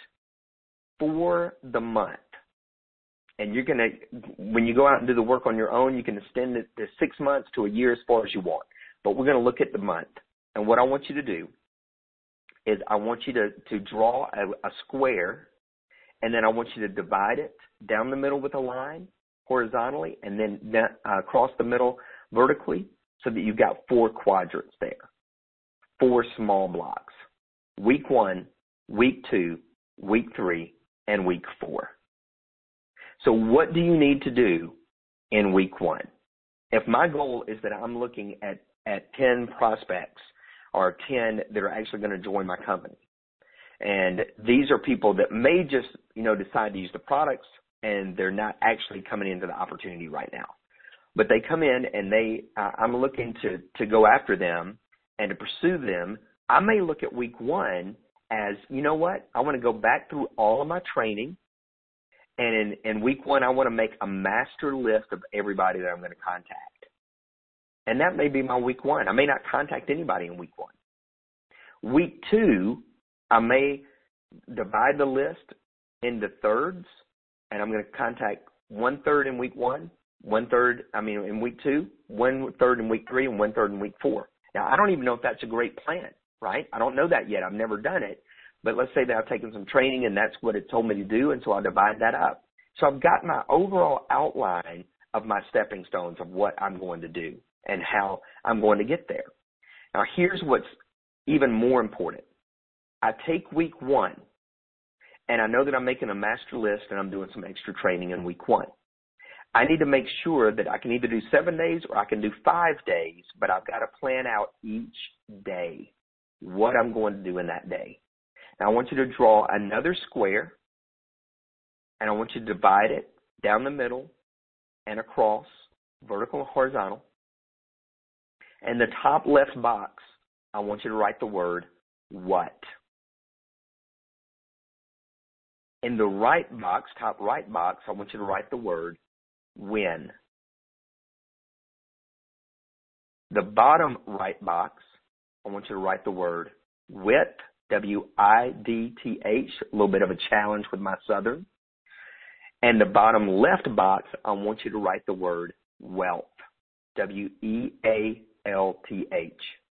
[SPEAKER 3] for the month, and you're going to, when you go out and do the work on your own, you can extend it to six months to a year as far as you want. But we're going to look at the month. And what I want you to do is I want you to, to draw a, a square, and then I want you to divide it down the middle with a line horizontally, and then uh, across the middle vertically, so that you've got four quadrants there, four small blocks. Week one, week two, week three, and week four. So what do you need to do in week one? If my goal is that I'm looking at, at ten prospects or ten that are actually going to join my company, And these are people that may just, you know, decide to use the products, and they're not actually coming into the opportunity right now. But they come in and they, uh, I'm looking to, to go after them and to pursue them. I may look at week one as, you know what, I want to go back through all of my training. And in, in week one, I want to make a master list of everybody that I'm going to contact. And that may be my week one. I may not contact anybody in week one. Week two, I may divide the list into thirds, and I'm going to contact one third in week one, one third, I mean, in week two, one third in week three, and one third in week four. Now, I don't even know if that's a great plan, right? I don't know that yet. I've never done it. But let's say that I've taken some training, and that's what it told me to do, and so I'll divide that up. So I've got my overall outline of my stepping stones of what I'm going to do and how I'm going to get there. Now, here's what's even more important. I take week one, and I know that I'm making a master list and I'm doing some extra training in week one. I need to make sure that I can either do seven days or I can do five days, but I've got to plan out each day what I'm going to do in that day. Now, I want you to draw another square, and I want you to divide it down the middle and across, vertical and horizontal. And the top left box, I want you to write the word what. In the right box, top right box, I want you to write the word when. The bottom right box, I want you to write the word width, W I D T H, a little bit of a challenge with my Southern. And the bottom left box, I want you to write the word wealth, W E A L T H.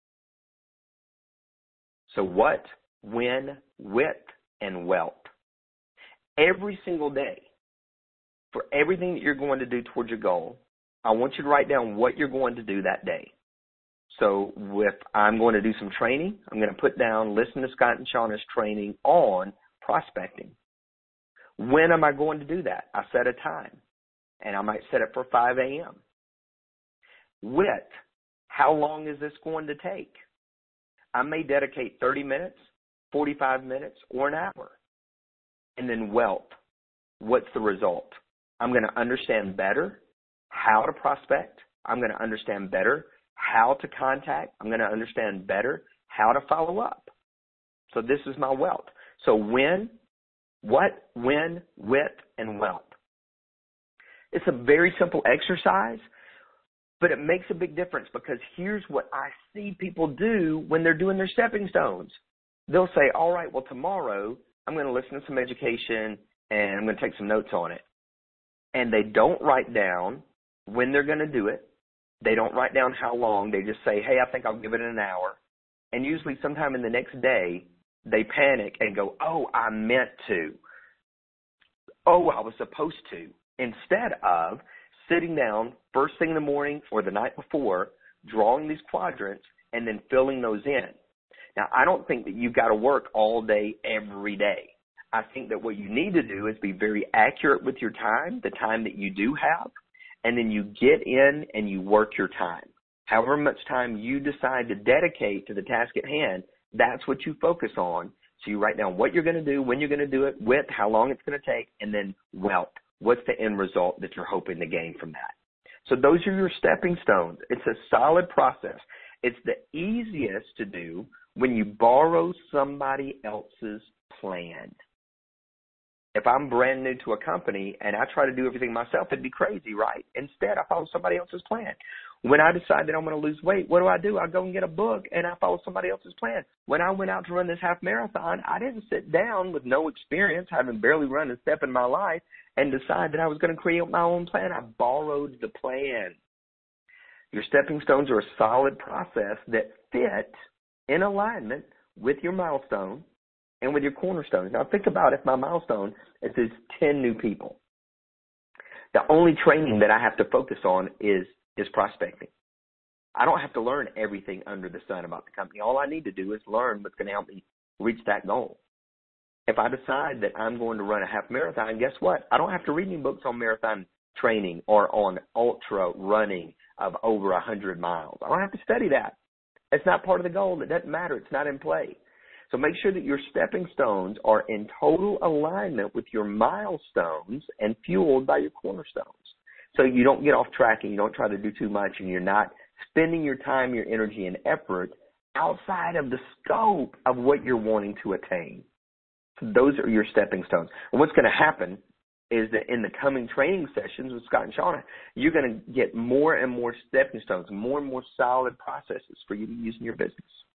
[SPEAKER 3] So what, when, width, and wealth. Every single day, for everything that you're going to do towards your goal, I want you to write down what you're going to do that day. So if I'm going to do some training, I'm going to put down, listen to Scott and Shauna's training on prospecting. When am I going to do that? I set a time, and I might set it for five a.m. Width, how long is this going to take? I may dedicate thirty minutes, forty-five minutes, or an hour. And then wealth, what's the result? I'm going to understand better how to prospect. I'm going to understand better how to contact. I'm going to understand better how to follow up. So this is my wealth. So when, what, when, width, and wealth. It's a very simple exercise, but it makes a big difference because here's what I see people do when they're doing their stepping stones. They'll say, all right, well, tomorrow I'm going to listen to some education and I'm going to take some notes on it. And they don't write down when they're going to do it. They don't write down how long. They just say, hey, I think I'll give it an hour. And usually sometime in the next day, they panic and go, oh, I meant to. Oh, I was supposed to. Instead of sitting down first thing in the morning or the night before, drawing these quadrants and then filling those in. Now, I don't think that you've got to work all day, every day. I think that what you need to do is be very accurate with your time, the time that you do have, and then you get in and you work your time. However much time you decide to dedicate to the task at hand, that's what you focus on. So you write down what you're going to do, when you're going to do it, with, how long it's going to take, and then wealth. What's the end result that you're hoping to gain from that? So those are your stepping stones. It's a solid process. It's the easiest to do when you borrow somebody else's plan. If I'm brand new to a company and I try to do everything myself, it'd be crazy, right? Instead, I follow somebody else's plan. When I decide that I'm going to lose weight, what do I do? I go and get a book and I follow somebody else's plan. When I went out to run this half marathon, I didn't sit down with no experience, having barely run a step in my life, and decide that I was going to create my own plan. I borrowed the plan. Your stepping stones are a solid process that fit in alignment with your milestone and with your cornerstones. Now think about if my milestone is ten new people. The only training that I have to focus on is, is prospecting. I don't have to learn everything under the sun about the company. All I need to do is learn what's going to help me reach that goal. If I decide that I'm going to run a half marathon, guess what? I don't have to read any books on marathon training or on ultra running of over one hundred miles. I don't have to study that. It's not part of the goal. It doesn't matter. It's not in play. So make sure that your stepping stones are in total alignment with your milestones and fueled by your cornerstones. So you don't get off track and you don't try to do too much and you're not spending your time, your energy, and effort outside of the scope of what you're wanting to attain. So those are your stepping stones. And what's going to happen is that in the coming training sessions with Scott and Shauna, you're going to get more and more stepping stones, more and more solid processes for you to use in your business.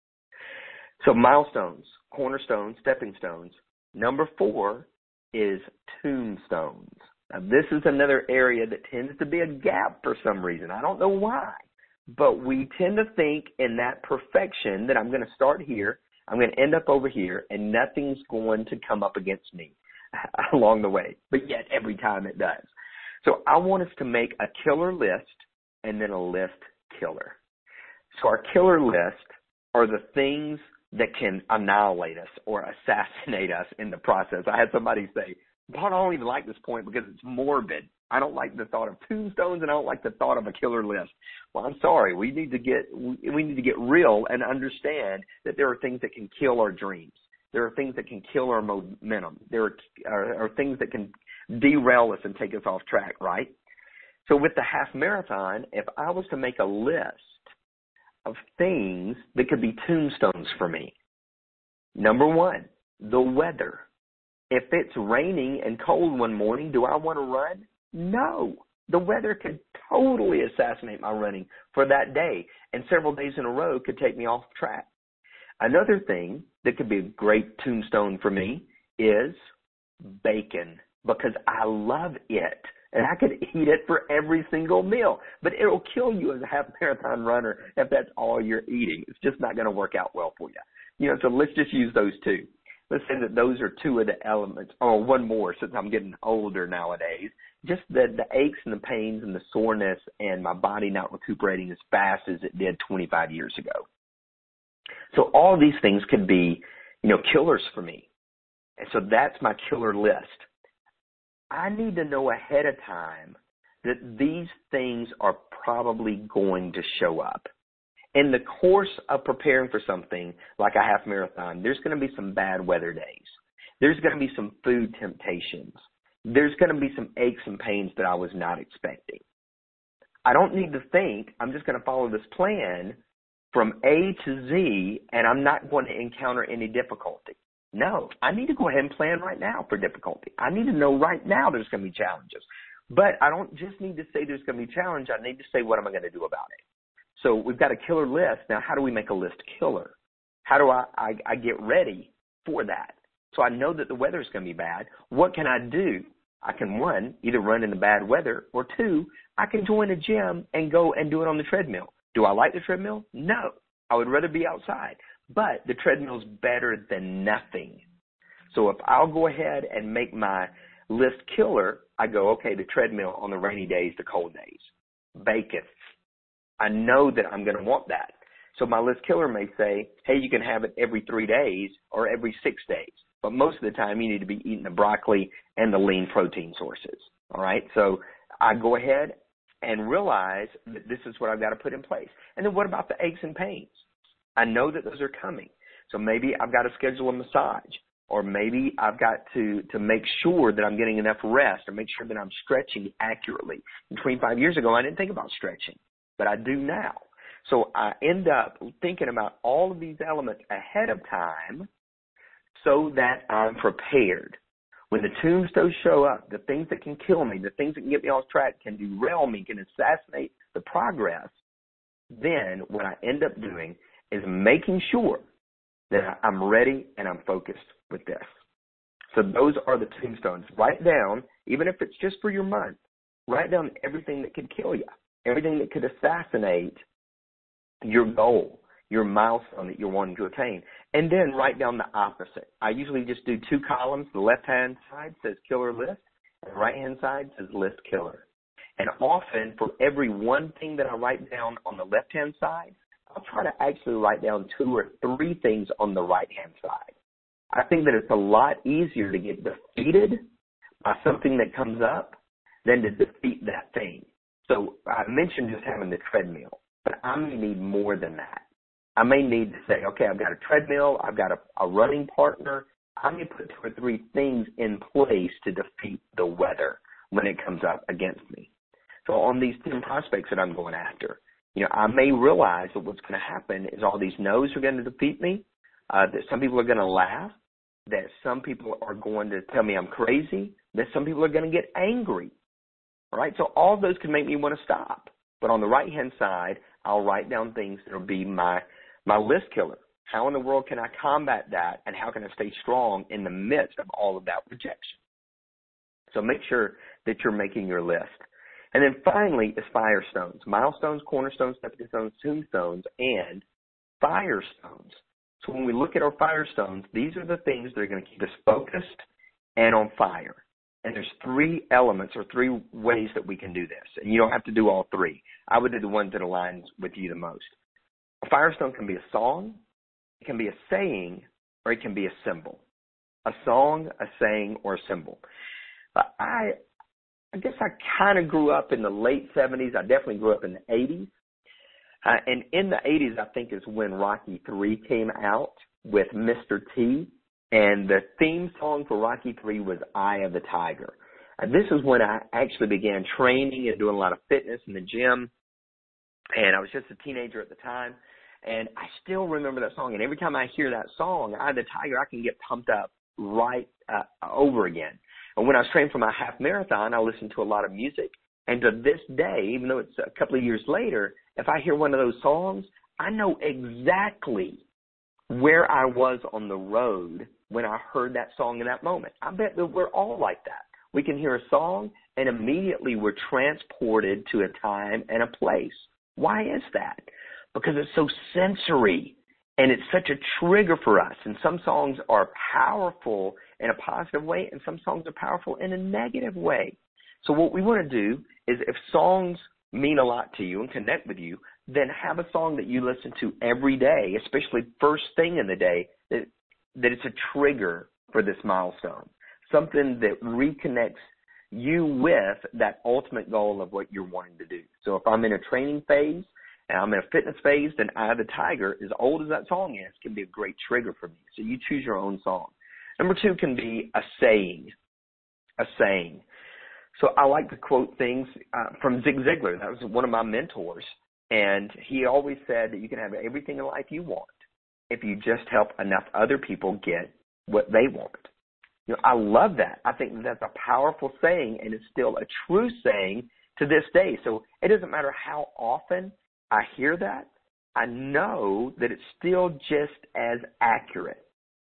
[SPEAKER 3] So milestones, cornerstones, stepping stones. Number four is tombstones. Now, this is another area that tends to be a gap for some reason. I don't know why, but we tend to think in that perfection that I'm going to start here, I'm going to end up over here, and nothing's going to come up against me along the way. But yet every time it does. So I want us to make a killer list and then a list killer. So our killer list are the things that can annihilate us or assassinate us in the process. I had somebody say, I don't even like this point because it's morbid. I don't like the thought of tombstones and I don't like the thought of a killer list. Well, I'm sorry. We need to get we need to get real and understand that there are things that can kill our dreams. There are things that can kill our momentum. There are, are, are things that can derail us and take us off track, right? So with the half marathon, if I was to make a list of things that could be tombstones for me, number one, the weather. If it's raining and cold one morning, do I want to run? No. The weather could totally assassinate my running for that day, and several days in a row could take me off track. Another thing that could be a great tombstone for me is bacon, because I love it, and I could eat it for every single meal. But it'll kill you as a half marathon runner if that's all you're eating. It's just not going to work out well for you. You know, so let's just use those two. Let's say that those are two of the elements, or one more since I'm getting older nowadays. Just the, the aches and the pains and the soreness and my body not recuperating as fast as it did twenty-five years ago. So all these things could be, you know, killers for me. And so that's my killer list. I need to know ahead of time that these things are probably going to show up. In the course of preparing for something like a half marathon, there's going to be some bad weather days. There's going to be some food temptations. There's going to be some aches and pains that I was not expecting. I don't need to think I'm just going to follow this plan from A to Z and I'm not going to encounter any difficulty. No, I need to go ahead and plan right now for difficulty. I need to know right now there's going to be challenges. But I don't just need to say there's going to be a challenge. I need to say what am I going to do about it. So we've got a killer list. Now, how do we make a list killer? How do I, I, I get ready for that? So I know that the weather is going to be bad. What can I do? I can, one, either run in the bad weather, or two, I can join a gym and go and do it on the treadmill. Do I like the treadmill? No. I would rather be outside. But the treadmill's better than nothing. So if I'll go ahead and make my list killer, I go, okay, the treadmill on the rainy days, the cold days. Bacon. I know that I'm going to want that. So my list killer may say, hey, you can have it every three days or every six days. But most of the time you need to be eating the broccoli and the lean protein sources. All right. So I go ahead and realize that this is what I've got to put in place. And then what about the aches and pains? I know that those are coming. So maybe I've got to schedule a massage, or maybe I've got to, to make sure that I'm getting enough rest, or make sure that I'm stretching accurately. And twenty-five years ago, I didn't think about stretching, but I do now. So I end up thinking about all of these elements ahead of time so that I'm prepared. When the tombstones show up, the things that can kill me, the things that can get me off track, can derail me, can assassinate the progress, then what I end up doing is making sure that I'm ready and I'm focused with this. So those are the tombstones. Write down, even if it's just for your month, write down everything that could kill you, everything that could assassinate your goal, your milestone that you're wanting to attain. And then write down the opposite. I usually just do two columns. The left-hand side says killer list, and the right-hand side says list killer. And often, for every one thing that I write down on the left-hand side, I'll try to actually write down two or three things on the right-hand side. I think that it's a lot easier to get defeated by something that comes up than to defeat that thing. So I mentioned just having the treadmill, but I'm going to need more than that. I may need to say, okay, I've got a treadmill, I've got a, a running partner. I may put two or three things in place to defeat the weather when it comes up against me. So on these ten prospects that I'm going after, you know, I may realize that what's going to happen is all these no's are going to defeat me, uh, that some people are going to laugh, that some people are going to tell me I'm crazy, that some people are going to get angry. All right, so all of those can make me want to stop. But on the right-hand side, I'll write down things that will be my, my list killer. How in the world can I combat that, and how can I stay strong in the midst of all of that rejection? So make sure that you're making your list. And then finally is firestones, milestones, cornerstones, stepping stones, tombstones, and firestones. So when we look at our firestones, these are the things that are going to keep us focused and on fire. And there's three elements or three ways that we can do this. And you don't have to do all three. I would do the ones that aligns with you the most. A firestone can be a song, it can be a saying, or it can be a symbol. A song, a saying, or a symbol. But I I guess I kind of grew up in the late seventies. I definitely grew up in the eighties. Uh, and in the eighties, I think, is when Rocky three came out with Mister T. And the theme song for Rocky three was Eye of the Tiger. And this is when I actually began training and doing a lot of fitness in the gym. And I was just a teenager at the time. And I still remember that song. And every time I hear that song, Eye of the Tiger, I can get pumped up right uh, over again. And when I was training for my half marathon, I listened to a lot of music. And to this day, even though it's a couple of years later, if I hear one of those songs, I know exactly where I was on the road when I heard that song in that moment. I bet that we're all like that. We can hear a song and immediately we're transported to a time and a place. Why is that? Because it's so sensory and it's such a trigger for us. And some songs are powerful in a positive way and some songs are powerful in a negative way. So what we want to do is, if songs mean a lot to you and connect with you, then have a song that you listen to every day, especially first thing in the day, that, that it's a trigger for this milestone, something that reconnects you with that ultimate goal of what you're wanting to do. So if I'm in a training phase and I'm in a fitness phase, then Eye of the Tiger, as old as that song is, can be a great trigger for me. So you choose your own song. Number two can be a saying, a saying. So I like to quote things uh, from Zig Ziglar. That was one of my mentors. And he always said that you can have everything in life you want if you just help enough other people get what they want. You know, I love that. I think that's a powerful saying, and it's still a true saying to this day. So it doesn't matter how often I hear that, I know that it's still just as accurate.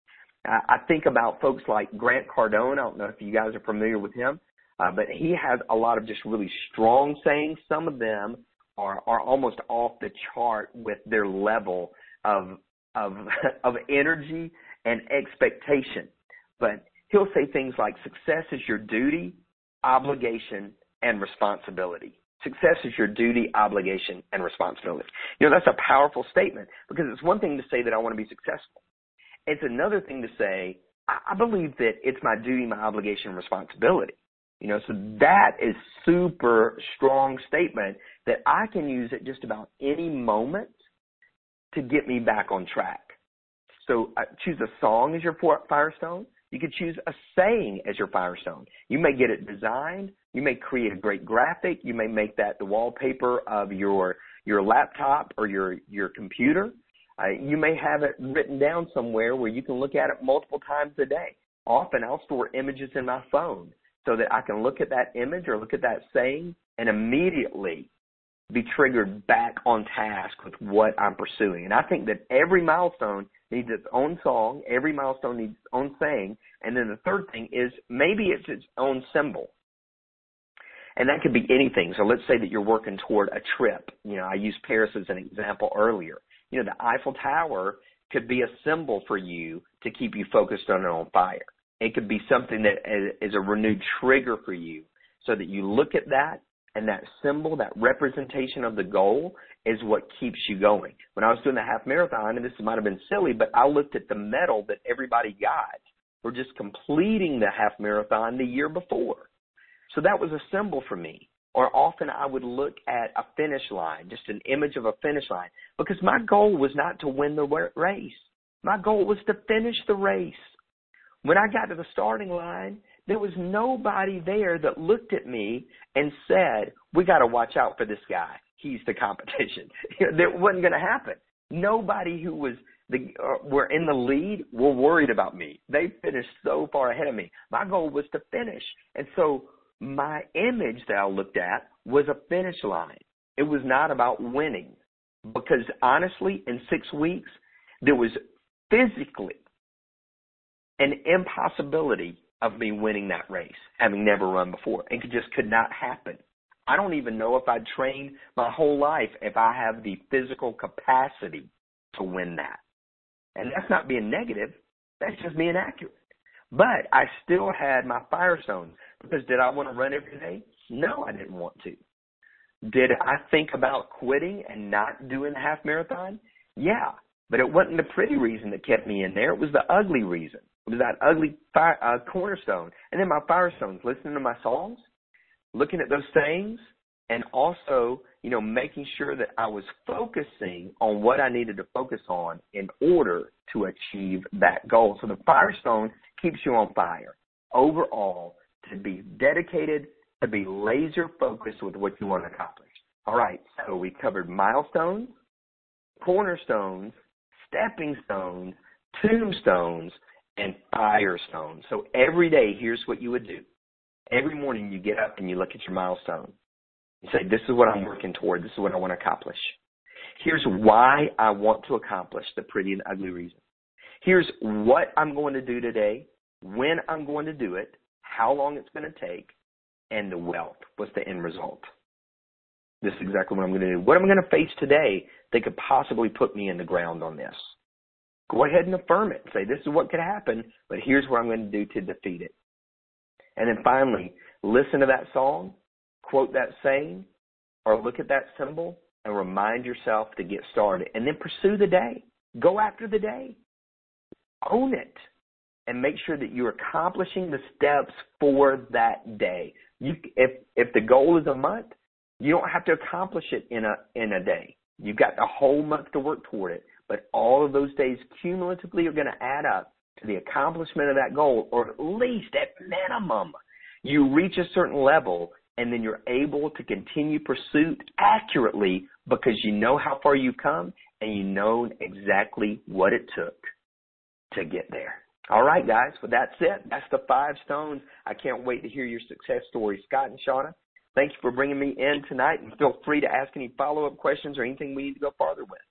[SPEAKER 3] I think about folks like Grant Cardone. I don't know if you guys are familiar with him, uh, but he has a lot of just really strong sayings. Some of them are, are almost off the chart with their level of, of, of energy and expectation. But he'll say things like, success is your duty, obligation, and responsibility. Success is your duty, obligation, and responsibility. You know, that's a powerful statement, because it's one thing to say that I want to be successful. It's another thing to say, I believe that it's my duty, my obligation, and responsibility. You know, so that is super strong statement that I can use at just about any moment to get me back on track. So uh, choose a song as your firestone. You could choose a saying as your firestone. You may get it designed. You may create a great graphic. You may make that the wallpaper of your your laptop or your, your computer. Uh, you may have it written down somewhere where you can look at it multiple times a day. Often I'll store images in my phone so that I can look at that image or look at that saying and immediately be triggered back on task with what I'm pursuing. And I think that every milestone needs its own song, every milestone needs its own saying, and then the third thing is maybe it's its own symbol. And that could be anything. So let's say that you're working toward a trip. You know, I used Paris as an example earlier. You know, the Eiffel Tower could be a symbol for you to keep you focused on and on fire. It could be something that is a renewed trigger for you so that you look at that, and that symbol, that representation of the goal is what keeps you going. When I was doing the half marathon, and this might have been silly, but I looked at the medal that everybody got for just completing the half marathon the year before. So that was a symbol for me. or often I would look at a finish line, just an image of a finish line, because my goal was not to win the race. My goal was to finish the race. When I got to the starting line, there was nobody there that looked at me and said, we got to watch out for this guy. He's the competition. That wasn't going to happen. Nobody who was the, uh, were in the lead were worried about me. They finished so far ahead of me. My goal was to finish. And so my image that I looked at was a finish line. It was not about winning, because honestly, in six weeks, there was physically an impossibility of me winning that race, having never run before. It just could not happen. I don't even know if I'd trained my whole life if I have the physical capacity to win that. And that's not being negative. That's just being accurate. But I still had my Firestone, because did I want to run every day? No, I didn't want to. Did I think about quitting and not doing the half marathon? Yeah, but it wasn't the pretty reason that kept me in there. It was the ugly reason. It was that ugly fire, uh, cornerstone. And then my Firestones, listening to my songs, looking at those things, and also, you know, making sure that I was focusing on what I needed to focus on in order to achieve that goal. So the Firestone keeps you on fire. Overall, to be dedicated, to be laser focused with what you want to accomplish. All right, so we covered milestones, cornerstones, stepping stones, tombstones, and firestones. So every day, here's what you would do. Every morning you get up and you look at your milestone. You say, this is what I'm working toward. This is what I want to accomplish. Here's why I want to accomplish the pretty and ugly reason. Here's what I'm going to do today, when I'm going to do it, how long it's going to take, and the wealth. What's the end result? This is exactly what I'm going to do. What am I going to face today that could possibly put me in the ground on this? Go ahead and affirm it. Say, this is what could happen, but here's what I'm going to do to defeat it. And then finally, listen to that song, quote that saying, or look at that symbol and remind yourself to get started. And then pursue the day. Go after the day. Own it. And make sure that you're accomplishing the steps for that day. You, if if the goal is a month, you don't have to accomplish it in a in a day. You've got a whole month to work toward it. But all of those days cumulatively are going to add up to the accomplishment of that goal, or at least at minimum, you reach a certain level and then you're able to continue pursuit accurately because you know how far you've come and you know exactly what it took to get there. All right, guys. Well, that's it. That's the five stones. I can't wait to hear your success stories. Scott and Shauna, thank you for bringing me in tonight. And feel free to ask any follow-up questions or anything we need to go farther with.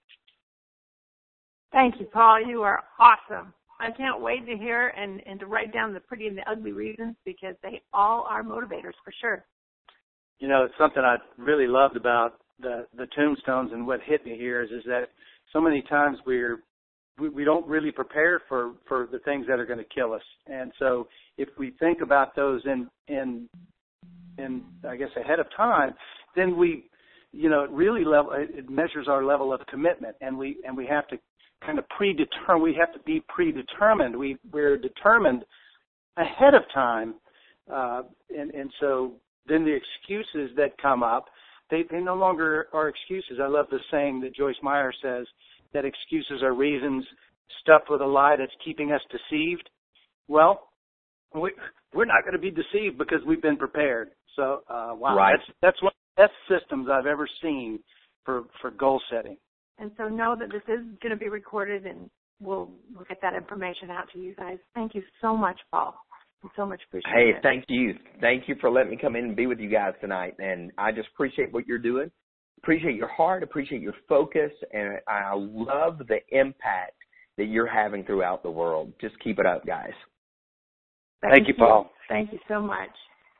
[SPEAKER 1] Thank you, Paul. You are awesome. I can't wait to hear and, and to write down the pretty and the ugly reasons, because they all are motivators for sure.
[SPEAKER 2] You know, it's something I really loved about the, the tombstones, and what hit me here is, is that so many times we're we, we don't really prepare for, for the things that are going to kill us. And so if we think about those in, in, in I guess, ahead of time, then we, you know, it really level, it measures our level of commitment, and we and we have to kind of predetermine. We have to be predetermined. We we're determined ahead of time, uh, and and so then the excuses that come up, they they no longer are excuses. I love the saying that Joyce Meyer says, that excuses are reasons stuffed with a lie that's keeping us deceived. Well, we, we're not going to be deceived because we've been prepared. So uh, wow,
[SPEAKER 3] right.
[SPEAKER 2] that's that's one of the best systems I've ever seen for for goal setting.
[SPEAKER 1] And so know that this is going to be recorded, and we'll, we'll get that information out to you guys. Thank you so much, Paul. I so much appreciate
[SPEAKER 3] hey,
[SPEAKER 1] it.
[SPEAKER 3] Hey, thank you. Thank you for letting me come in and be with you guys tonight. And I just appreciate what you're doing. Appreciate your heart. Appreciate your focus. And I love the impact that you're having throughout the world. Just keep it up, guys.
[SPEAKER 2] Thank, thank you, Paul.
[SPEAKER 1] Thank you so much.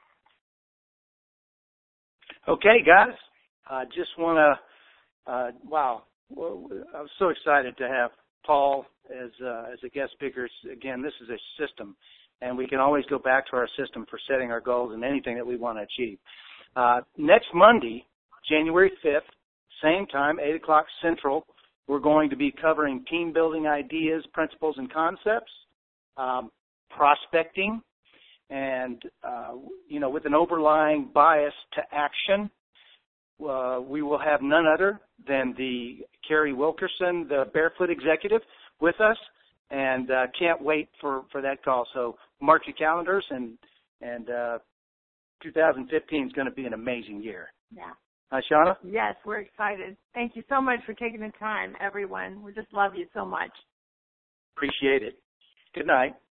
[SPEAKER 2] Okay, guys. I just want to, uh, wow. Well, I was so excited to have Paul as uh, as a guest speaker. Again, this is a system, and we can always go back to our system for setting our goals and anything that we want to achieve. Uh, next Monday, January fifth, same time, eight o'clock Central, we're going to be covering team building ideas, principles, and concepts, um, prospecting, and, uh, you know, with an overlying bias to action. Uh, we will have none other than the Carrie Wilkerson, the Barefoot executive, with us, and uh, can't wait for, for that call. So mark your calendars, and and uh, two thousand fifteen is going to be an amazing year.
[SPEAKER 1] Yeah.
[SPEAKER 2] Hi, Shauna?
[SPEAKER 1] Yes, we're excited. Thank you so much for taking the time, everyone. We just love you so much.
[SPEAKER 2] Appreciate it. Good night.